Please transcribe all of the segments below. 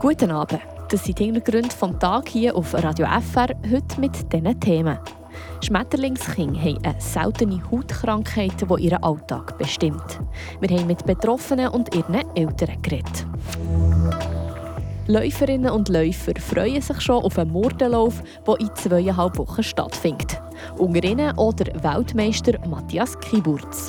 Guten Abend. Das sind die Hintergründe des Tages hier auf Radio FR, heute mit diesen Themen. Schmetterlingskinder haben eine seltene Hautkrankheit, die ihren Alltag bestimmt. Wir haben mit Betroffenen und ihren Eltern geredet. Läuferinnen und Läufer freuen sich schon auf einen Murdenlauf, der in 2,5 Wochen stattfindet. Unter ihnen auch der Weltmeister Matthias Kiburz.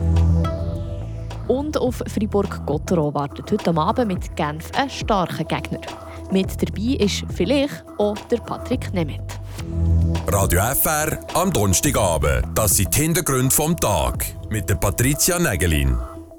Und auf Fribourg-Gottero wartet heute Abend mit Genf ein starker Gegner. Mit dabei ist vielleicht auch der Patrick Nemeth. Radio FR am Donnerstagabend. Das sind die Hintergründe vom Tag. Mit der Patricia Nägelin.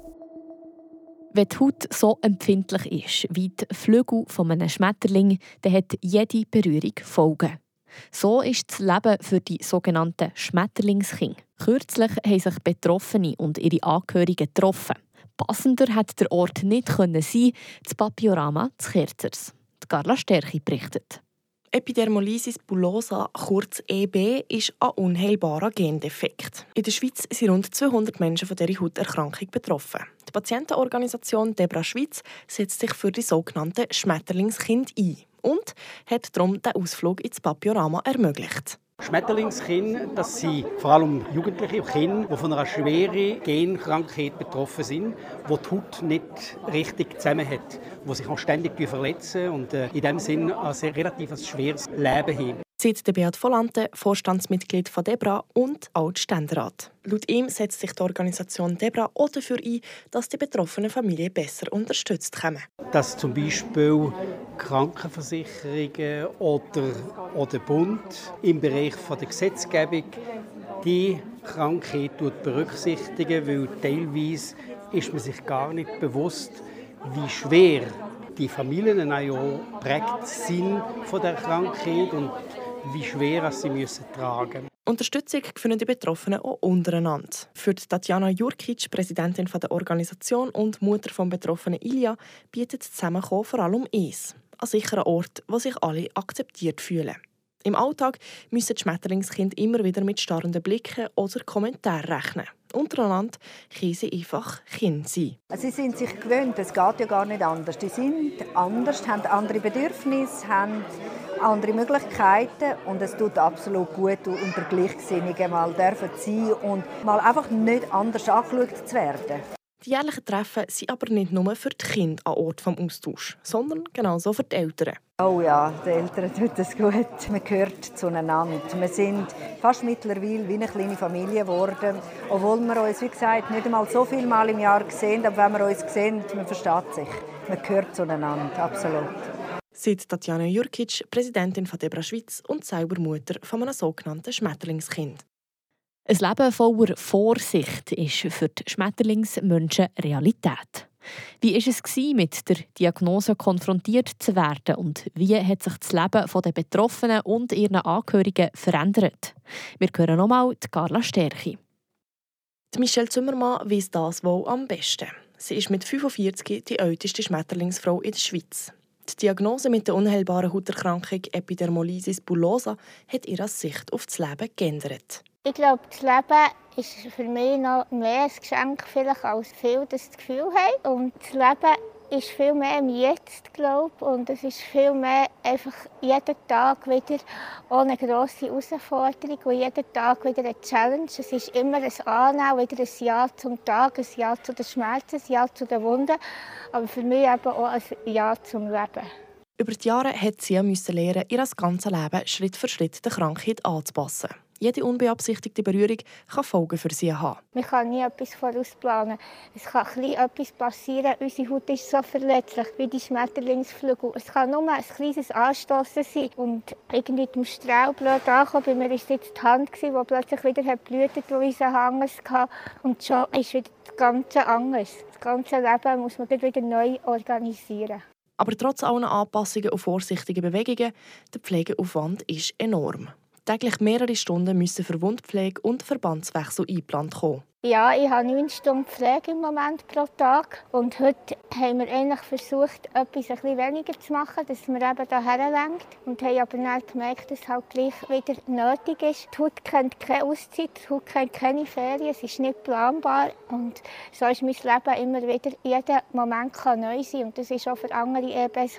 Wenn die Haut so empfindlich ist wie die Flügel eines Schmetterlings, dann hat jede Berührung Folgen. So ist das Leben für die sogenannten Schmetterlingskinder. Kürzlich haben sich Betroffene und ihre Angehörigen getroffen. Passender hätte der Ort nicht sein können, das Papiorama zu Kerzers. Carla Sterchi berichtet. Epidermolysis bullosa, kurz EB, ist ein unheilbarer Gendefekt. In der Schweiz sind rund 200 Menschen von dieser Hauterkrankung betroffen. Die Patientenorganisation DEBRA Schweiz setzt sich für die sogenannten Schmetterlingskinder ein und hat darum den Ausflug ins Papiorama ermöglicht. Schmetterlingskinder, das sind vor allem Jugendliche und Kinder, die von einer schweren Genkrankheit betroffen sind, wo die Haut nicht richtig zusammenhält, die sich auch ständig verletzen und in diesem Sinne ein relativ schweres Leben haben. Seit der Beat Volante, Vorstandsmitglied von DEBRA und auch Ständerat. Laut ihm setzt sich die Organisation DEBRA auch dafür ein, dass die betroffenen Familien besser unterstützt werden. Dass zum Beispiel Krankenversicherungen oder der Bund im Bereich der Gesetzgebung die Krankheit berücksichtigen, weil teilweise ist man sich gar nicht bewusst, wie schwer die Familien auch geprägt sind von der Krankheit und wie schwer sie müssen tragen. Unterstützung finden die Betroffenen auch untereinander. Für Tatjana Jurkic, Präsidentin der Organisation und Mutter des betroffenen Ilja, bietet das Zusammenkommen vor allem eins: ein sicherer Ort, wo sich alle akzeptiert fühlen. Im Alltag müssen die Schmetterlingskinder immer wieder mit starrenden Blicken oder Kommentaren rechnen. Untereinander können sie einfach Kinder sein. Sie sind sich gewöhnt, es geht ja gar nicht anders. Die sind anders, haben andere Bedürfnisse, haben andere Möglichkeiten und es tut absolut gut, unter Gleichgesinnten mal dürfen sein und mal einfach nicht anders angeschaut zu werden. Die jährlichen Treffen sind aber nicht nur für die Kinder ein Ort des Austauschs, sondern genauso für die Eltern. Oh ja, den Eltern tut es gut. Man gehört zueinander. Wir sind fast mittlerweile wie eine kleine Familie geworden. Obwohl wir uns, wie gesagt, nicht einmal so viele Mal im Jahr sehen, aber wenn wir uns sehen, man versteht sich. Man gehört zueinander, absolut. Sagt Tatjana Jurkic, Präsidentin von DEBRA Schweiz und selber Mutter von einem sogenannten Schmetterlingskind. Ein Leben voller Vorsicht ist für die Schmetterlingsmenschen Realität. Wie war es, mit der Diagnose konfrontiert zu werden und wie hat sich das Leben der Betroffenen und ihren Angehörigen verändert? Wir hören nochmal die Carla Sterchi. Die Michelle Zimmermann weiss das wohl am besten. Sie ist mit 45 die älteste Schmetterlingsfrau in der Schweiz. Die Diagnose mit der unheilbaren Hauterkrankung Epidermolysis bullosa hat ihre Sicht auf das Leben geändert. Ich glaube, das Leben ist für mich noch mehr ein Geschenk vielleicht als viele das Gefühl haben. Und das Leben ist viel mehr im Jetzt, glaube ich. Und es ist viel mehr einfach jeden Tag wieder ohne grosse Herausforderung und jeden Tag wieder eine Challenge. Es ist immer ein Annehmen, wieder ein Ja zum Tag, ein Ja zu den Schmerzen, ein Ja zu den Wunden. Aber für mich eben auch ein Ja zum Leben. Über die Jahre musste sie lernen, ihr ganzes Leben Schritt für Schritt der Krankheit anzupassen. Jede unbeabsichtigte Berührung kann Folgen für sie haben. Man kann nie etwas vorausplanen. Es kann etwas passieren. Unsere Haut ist so verletzlich wie die Schmetterlingsflügel. Es kann nur ein kleines Anstossen sein. Und irgendwie im Strahl blöd ankommen. Bei mir war es jetzt die Hand, die plötzlich wieder blutet, wo ich Hangers hatte. Und schon ist wieder das Ganze anders. Das ganze Leben muss man wieder neu organisieren. Aber trotz allen Anpassungen und vorsichtigen Bewegungen, der Pflegeaufwand ist enorm. Täglich mehrere Stunden müssen für Wundpflege und Verbandswechsel eingeplant kommen. Ja, ich habe 9 Stunden Pflege im Moment pro Tag. Und heute haben wir eigentlich versucht, etwas ein bisschen weniger zu machen, dass man eben hierher lenkt. Und haben aber dann gemerkt, dass es halt gleich wieder nötig ist. Die Haut kennt keine Auszeit, die Haut kennt keine Ferien, es ist nicht planbar. Und so ist mein Leben immer wieder, jeden Moment kann neu sein. Und das ist auch für andere eben so.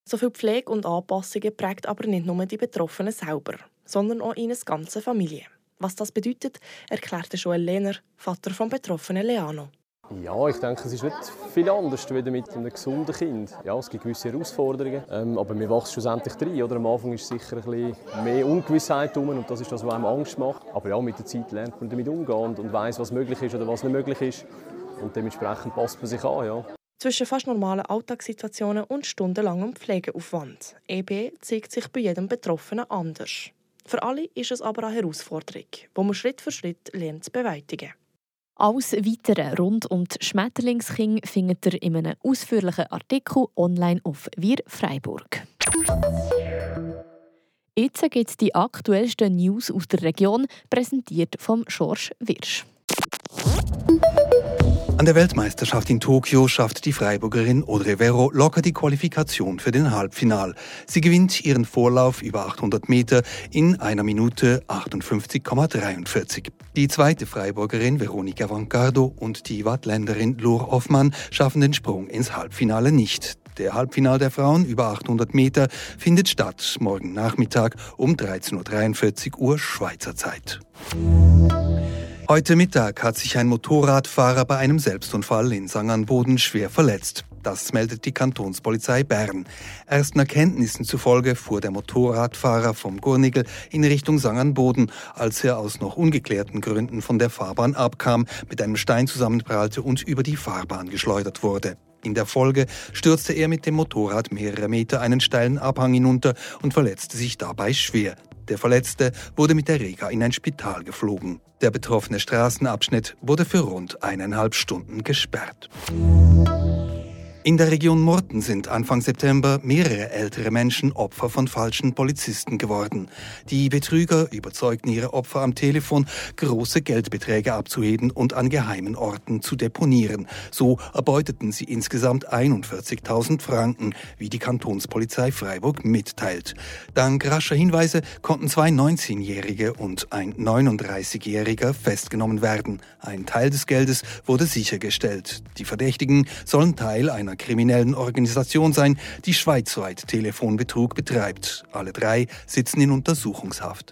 So viel Pflege und Anpassungen prägt aber nicht nur die Betroffenen selber, sondern auch ihre ganze Familie. Was das bedeutet, erklärt Joel Lehner, Vater vom betroffenen Leano. Ja, ich denke, es ist nicht viel anders als mit einem gesunden Kind. Ja, es gibt gewisse Herausforderungen, aber wir wachsen schlussendlich rein. Oder? Am Anfang ist sicher ein bisschen mehr Ungewissheit herum und das ist das, was einem Angst macht. Aber ja, mit der Zeit lernt man damit umgehen und weiss, was möglich ist oder was nicht möglich ist. Und dementsprechend passt man sich an. Ja. Zwischen fast normalen Alltagssituationen und stundenlangem Pflegeaufwand. EB zeigt sich bei jedem Betroffenen anders. Für alle ist es aber eine Herausforderung, die man Schritt für Schritt lernt zu bewältigen. Alles Weitere rund um die Schmetterlingskinder findet ihr in einem ausführlichen Artikel online auf Wir Freiburg. Jetzt gibt es die aktuellsten News aus der Region, präsentiert vom George Wirsch. An der Weltmeisterschaft in Tokio schafft die Freiburgerin Audrey Verro locker die Qualifikation für den Halbfinal. Sie gewinnt ihren Vorlauf über 800 Meter in 1 Minute 58,43. Die zweite Freiburgerin Veronika Vancardo und die Wattländerin Lur Hoffmann schaffen den Sprung ins Halbfinale nicht. Der Halbfinal der Frauen über 800 Meter findet statt morgen Nachmittag um 13:43 Uhr Schweizer Zeit. Heute Mittag hat sich ein Motorradfahrer bei einem Selbstunfall in Sangerboden schwer verletzt. Das meldet die Kantonspolizei Bern. Ersten Erkenntnissen zufolge fuhr der Motorradfahrer vom Gurnigel in Richtung Sangerboden, als er aus noch ungeklärten Gründen von der Fahrbahn abkam, mit einem Stein zusammenprallte und über die Fahrbahn geschleudert wurde. In der Folge stürzte er mit dem Motorrad mehrere Meter einen steilen Abhang hinunter und verletzte sich dabei schwer. Der Verletzte wurde mit der Rega in ein Spital geflogen. Der betroffene Straßenabschnitt wurde für rund 1,5 Stunden gesperrt. In der Region Murten sind Anfang September mehrere ältere Menschen Opfer von falschen Polizisten geworden. Die Betrüger überzeugten ihre Opfer am Telefon, große Geldbeträge abzuheben und an geheimen Orten zu deponieren. So erbeuteten sie insgesamt 41.000 Franken, wie die Kantonspolizei Freiburg mitteilt. Dank rascher Hinweise konnten 2 19-Jährige und ein 39-Jähriger festgenommen werden. Ein Teil des Geldes wurde sichergestellt. Die Verdächtigen sollen Teil einer kriminellen Organisation sein, die schweizweit Telefonbetrug betreibt. Alle 3 sitzen in Untersuchungshaft.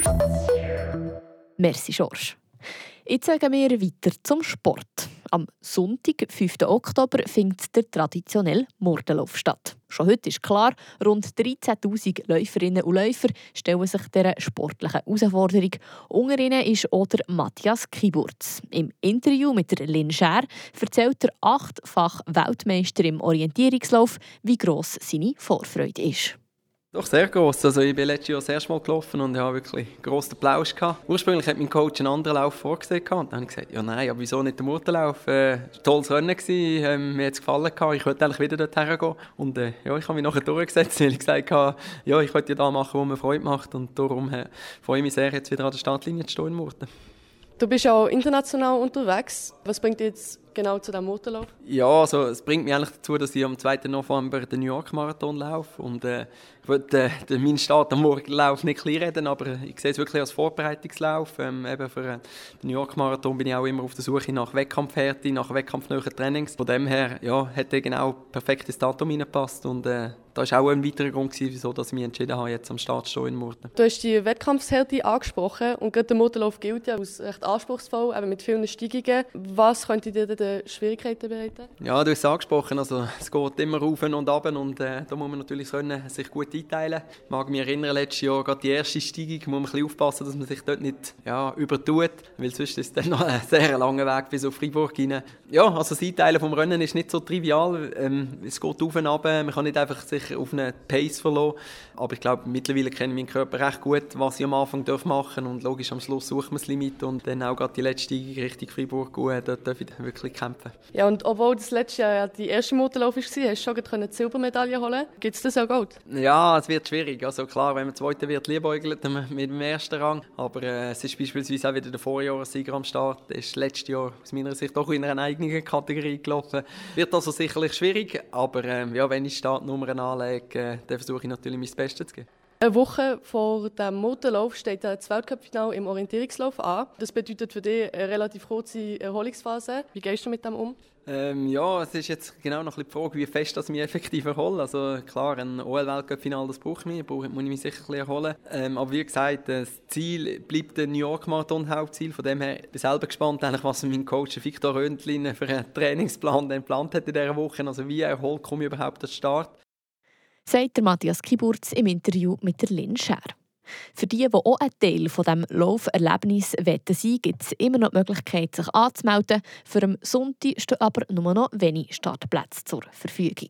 Merci, George. Jetzt sagen wir weiter zum Sport. Am Sonntag, 5. Oktober, findet der traditionelle Mordenlauf statt. Schon heute ist klar, rund 13'000 Läuferinnen und Läufer stellen sich dieser sportlichen Herausforderung. Unter ihnen ist auch der Matthias Kiburz. Im Interview mit der Lynn Scher erzählt der 8-fache Weltmeister im Orientierungslauf, wie gross seine Vorfreude ist. Doch, sehr gross. Also ich bin letztes Jahr das erste Mal gelaufen und habe wirklich grossen Applaus gehabt. Ursprünglich hat mein Coach einen anderen Lauf vorgesehen. Und dann habe ich gesagt, ja nein, aber wieso nicht der Murtenlauf? Es war ein tolles Rennen, mir hat es gefallen. Ich wollte eigentlich wieder dorthin gehen. Und ja, ich habe mich nachher durchgesetzt, weil ich gesagt habe, ja, ich wollte ja das machen, was mir Freude macht. Und darum freue ich mich sehr, jetzt wieder an der Startlinie zu stehen in Murten. Du bist auch international unterwegs. Was bringt dich jetzt genau zu diesem Murtenlauf? Ja, also es bringt mich eigentlich dazu, dass ich am 2. November den New York Marathon laufe. Und ich wollte meinen Start am Morgenlauf nicht kleinreden, aber ich sehe es wirklich als Vorbereitungslauf. Eben für den New York Marathon bin ich auch immer auf der Suche nach Wettkampfhärte, nach wettkampfnahen Trainings. Von dem her ja, hat er genau perfekt ins Datum reingepasst. Und das war auch ein weiterer Grund, wieso ich mich entschieden habe, jetzt am Start zu stehen in Murten. Du hast die Wettkampfhärte angesprochen und gerade der Murtenlauf gilt ja als recht anspruchsvoll, eben mit vielen Steigungen. Was könnte dir denn Schwierigkeiten bereiten? Ja, du hast es angesprochen. Also, es geht immer rauf und runter und da muss man natürlich sich gut einteilen. Ich mag mich erinnern, letztes Jahr gerade die erste Steigung, muss man ein bisschen aufpassen, dass man sich dort nicht übertut, weil sonst ist es dann noch ein sehr langer Weg bis auf Freiburg rein. Ja, also das Einteilen vom Rennen ist nicht so trivial. Es geht auf und runter, man kann nicht einfach sich auf eine Pace verlassen. Aber ich glaube, mittlerweile kenne ich meinen Körper recht gut, was ich am Anfang machen darf. Und logisch, am Schluss sucht man das Limit und dann auch gerade die letzte Steigung Richtung Freiburg gut, dort darf ich wirklich kämpfen. Ja, und obwohl das letztes Jahr ja die erste Murtenlauf war, hast du schon die Silbermedaille holen. Gibt es das auch Gold? Ja, es wird schwierig. Also klar, wenn man Zweiter wird, liebäugelt mit dem ersten Rang. Aber es ist beispielsweise auch wieder der Vorjahressieger am Start. Er ist letztes Jahr aus meiner Sicht auch in einer eigenen Kategorie gelaufen. Wird also sicherlich schwierig, aber wenn ich Startnummern anlege, dann versuche ich natürlich mein Bestes zu geben. Eine Woche vor dem Motorlauf steht das Weltcup-Finale im Orientierungslauf an. Das bedeutet für dich eine relativ kurze Erholungsphase. Wie gehst du mit dem um? Ja, es ist jetzt genau noch ein bisschen die Frage, wie fest ich mich effektiv erhole. Also klar, ein OL-Weltcup-Finale, das braucht mich. Muss ich mich sicher ein bisschen erholen. Aber wie gesagt, das Ziel bleibt der New York-Marathon-Hauptziel. Von dem her bin ich selber gespannt, was mein Coach Victor Röndlin für einen Trainingsplan geplant hat in dieser Woche. Also wie erholt komme ich überhaupt an den Start? Sagt der Matthias Kiburz im Interview mit der Lynn Scher. Für die auch ein Teil von diesem Lauferlebnis sein wollen, gibt es immer noch die Möglichkeit, sich anzumelden. Für am Sonntag stehen aber nur noch wenige Startplätze zur Verfügung.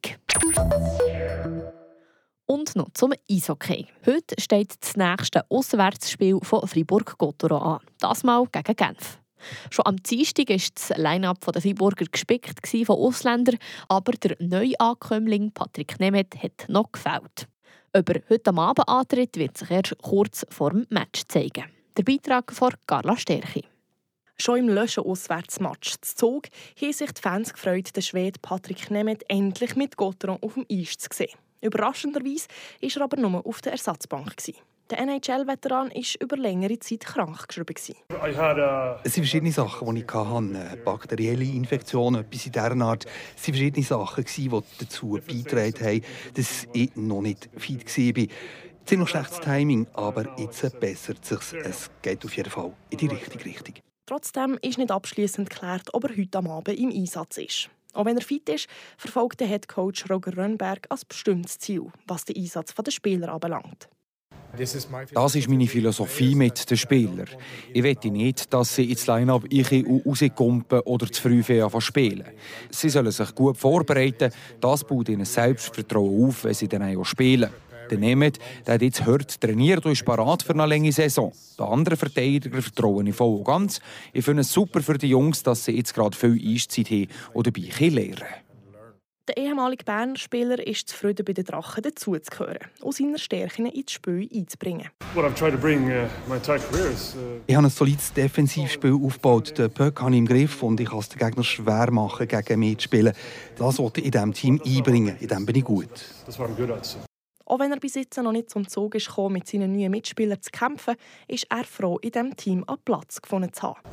Und noch zum Eishockey. Heute steht das nächste Auswärtsspiel von Fribourg-Gotteron an. Das mal gegen Genf. Schon am Dienstag war das Line-up der Friburger gespickt von Ausländern, aber der Neuankömmling Patrick Nemeth hat noch gefehlt. Ob er heute am Abend antritt, wird sich erst kurz vor dem Match zeigen. Der Beitrag von Carla Sterchi. Schon im Löschen-Auswärtsmatch zu Zug haben sich die Fans gefreut, den Schweden Patrick Nemeth endlich mit Gotteron auf dem Eis zu sehen. Überraschenderweise war er aber nur auf der Ersatzbank. Der NHL-Veteran war über längere Zeit krank geschrieben. Es sind verschiedene Sachen, die ich hatte. Bakterielle Infektionen, etwas in dieser Art. Es waren verschiedene Sachen, die dazu beigetragen haben, dass ich noch nicht fit war. Ziemlich schlechtes Timing, aber jetzt bessert es sich. Es geht auf jeden Fall in die richtige Richtung. Trotzdem ist nicht abschliessend geklärt, ob er heute am Abend im Einsatz ist. Auch wenn er fit ist, verfolgt der Headcoach Roger Rönnberg als bestimmtes Ziel, was den Einsatz der Spieler anbelangt. Das ist meine Philosophie mit den Spielern. Ich möchte nicht, dass sie ins Line-up rauskumpen oder zu früh spielen. Sie sollen sich gut vorbereiten. Das baut ihnen Selbstvertrauen auf, wenn sie dann auch spielen. Der Nemeth hat jetzt hart trainiert und ist parat für eine lange Saison. Den anderen Verteidiger vertraue ich voll und ganz. Ich finde es super für die Jungs, dass sie jetzt gerade viel Eiszeit haben und dabei lernen. Der ehemalige Berner Spieler ist zufrieden, bei den Drachen dazuzugehören und seine Stärken ins Spiel einzubringen. Ich habe ein solides Defensivspiel aufgebaut. Den Puck habe ich im Griff und ich kann es den Gegner schwer machen, gegen mich zu spielen. Das wollte ich in diesem Team einbringen. In dem bin ich gut. Auch wenn er bis jetzt noch nicht zum Zug ist gekommen, mit seinen neuen Mitspielern zu kämpfen, ist er froh, in diesem Team einen Platz gefunden zu haben.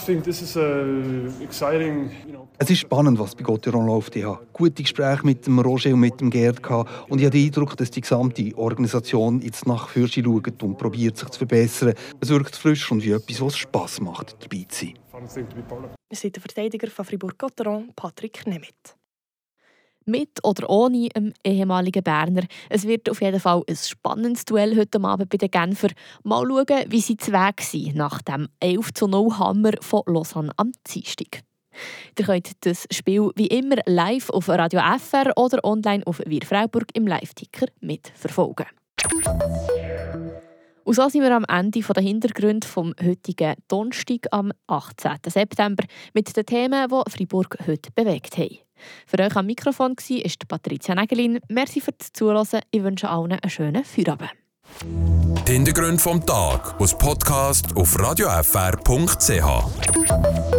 Es ist spannend, was bei Gotteron läuft. Ich hatte gute Gespräche mit dem Roger und mit dem Gerd und ich habe den Eindruck, dass die gesamte Organisation jetzt nach vorne schaut und probiert, sich zu verbessern. Es wirkt frisch und wie etwas, was Spass macht, dabei zu sein. Wir sind der Verteidiger von Fribourg-Gotteron, Patrick Nemeth. Mit oder ohne einem ehemaligen Berner. Es wird auf jeden Fall ein spannendes Duell heute Abend bei den Genfer. Mal schauen, wie sie zu Weg sind nach dem 11:0 Hammer von Lausanne am Dienstag. Ihr könnt das Spiel wie immer live auf Radio FR oder online auf Wir Freiburg im Live-Ticker mitverfolgen. Und so sind wir am Ende der Hintergründe vom heutigen Donnerstag am 18. September mit den Themen, die Freiburg heute bewegt haben. Für euch am Mikrofon war Patricia Nägelin. Merci fürs Zuhören. Ich wünsche allen einen schönen Feierabend. Die Hintergründe vom Tag aus Podcast auf radiofr.ch.